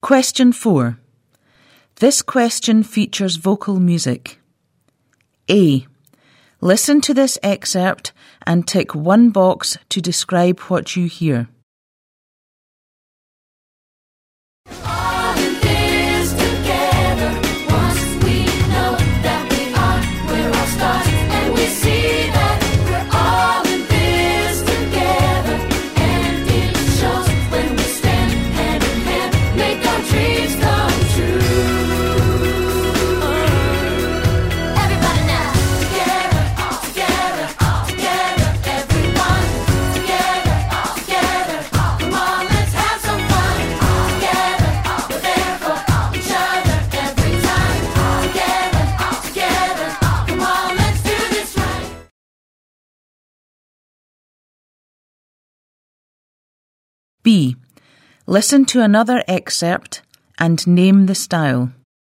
Question 4. This question features vocal music. A. Listen to this excerpt and tick one box to describe what you hear. B. Listen to another excerpt and name the style.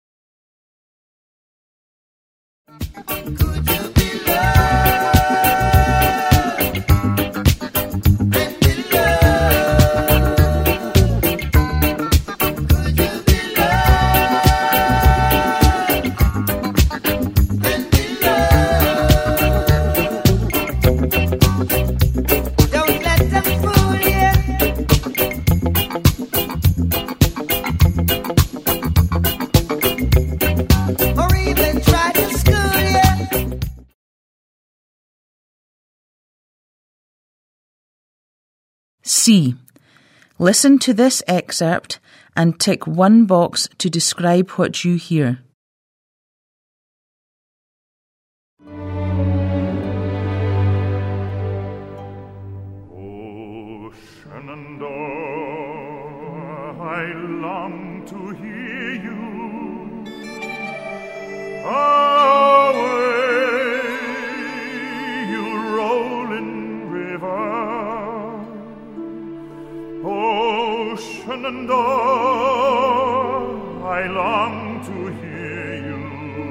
C. Listen to this excerpt and tick one box to describe what you hear. Oh, Shenandoah, I long to hear you. Away, you rolling river. Oh, Shenandoah, I long to hear you.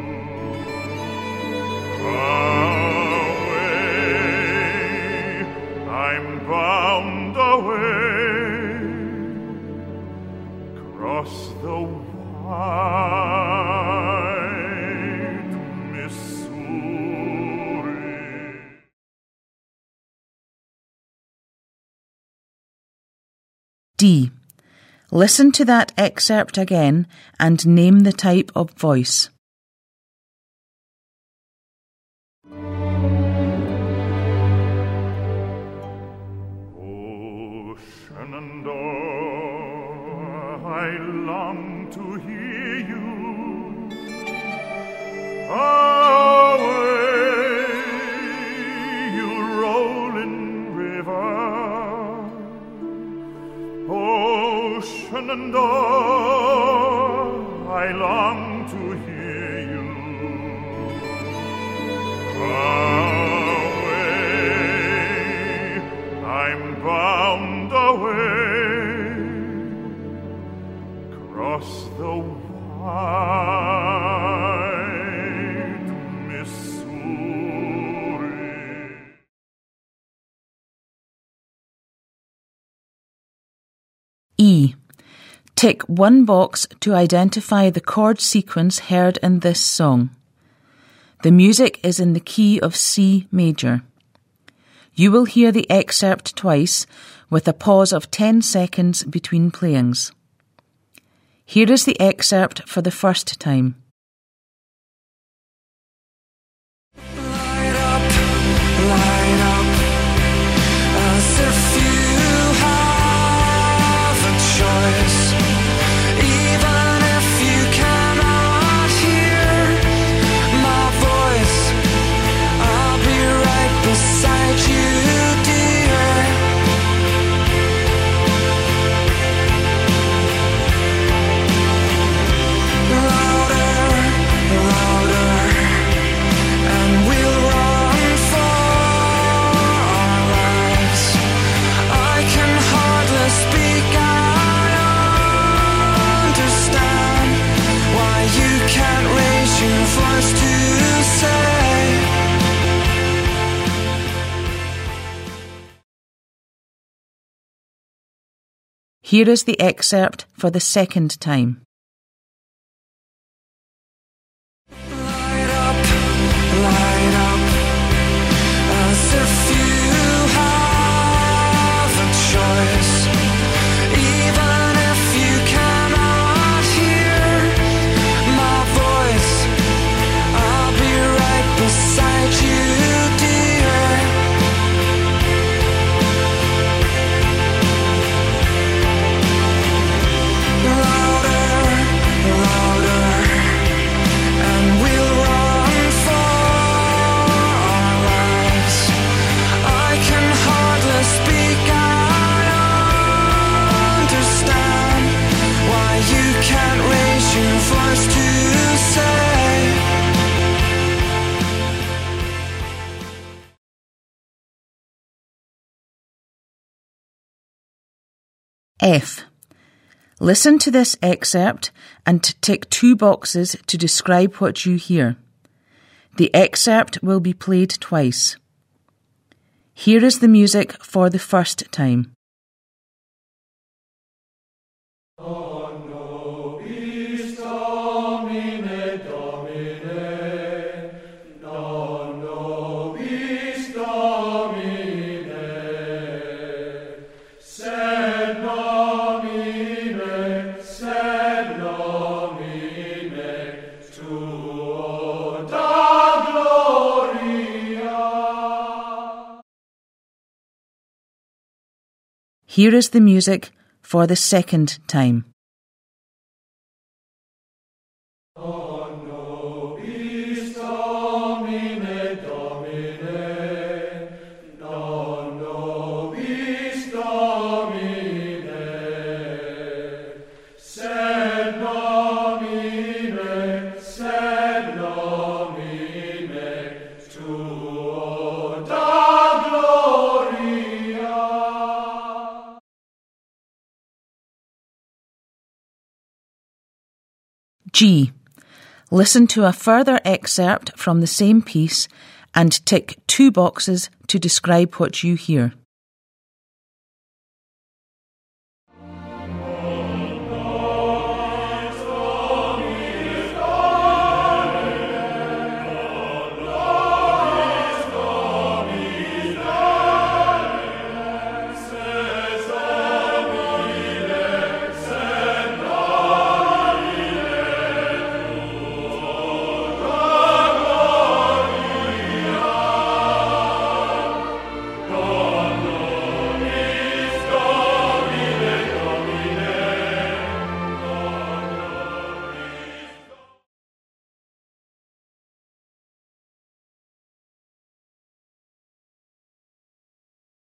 Away, I'm bound away, across the wide Missouri. D. Listen to that excerpt again and name the type of voice. Oh, Shenandoah, I long to hear you. Away, you rolling river. Oh, Shenandoah, I long to hear you. Away, I'm bound away, across the wide Missouri. E. Tick one box to identify the chord sequence heard in this song. The music is in the key of C major. You will hear the excerpt twice with a pause of 10 seconds between playings. Here is the excerpt for the first time. Light up, as if you have a choice. Even if you cannot hear my voice, I'll be right beside you, dear. Louder Here is the excerpt for the second time. Light up, as if you have a choice. Even if you cannot hear my voice, I'll be right beside you, dear. Louder, and we'll run for our lives. I can hardly speak, I understand why you can't raise your voice to say. F. Listen to this excerpt and tick 2 boxes to describe what you hear. The excerpt will be played twice. Here is the music for the first time. Here is the music for the second time. G. Listen to a further excerpt from the same piece and tick 2 boxes to describe what you hear.